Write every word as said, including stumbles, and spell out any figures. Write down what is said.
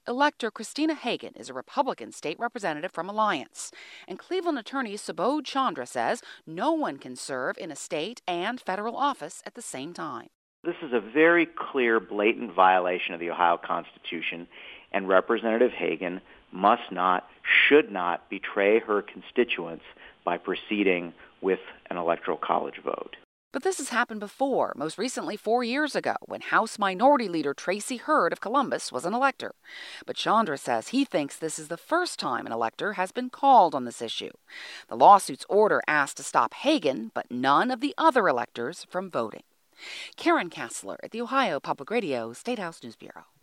Elector Christina Hagan is a Republican state representative from Alliance, and Cleveland attorney Subodh Chandra says no one can serve in a state and federal office at the same time. This is a very clear, blatant violation of the Ohio Constitution, and Representative Hagan must not, should not betray her constituents by proceeding with an electoral college vote. But this has happened before, most recently four years ago, when House Minority Leader Tracy Hurd of Columbus was an elector. But Chandra says he thinks this is the first time an elector has been called on this issue. The lawsuit's order asked to stop Hagan, but none of the other electors from voting. Karen Kassler at the Ohio Public Radio State House News Bureau.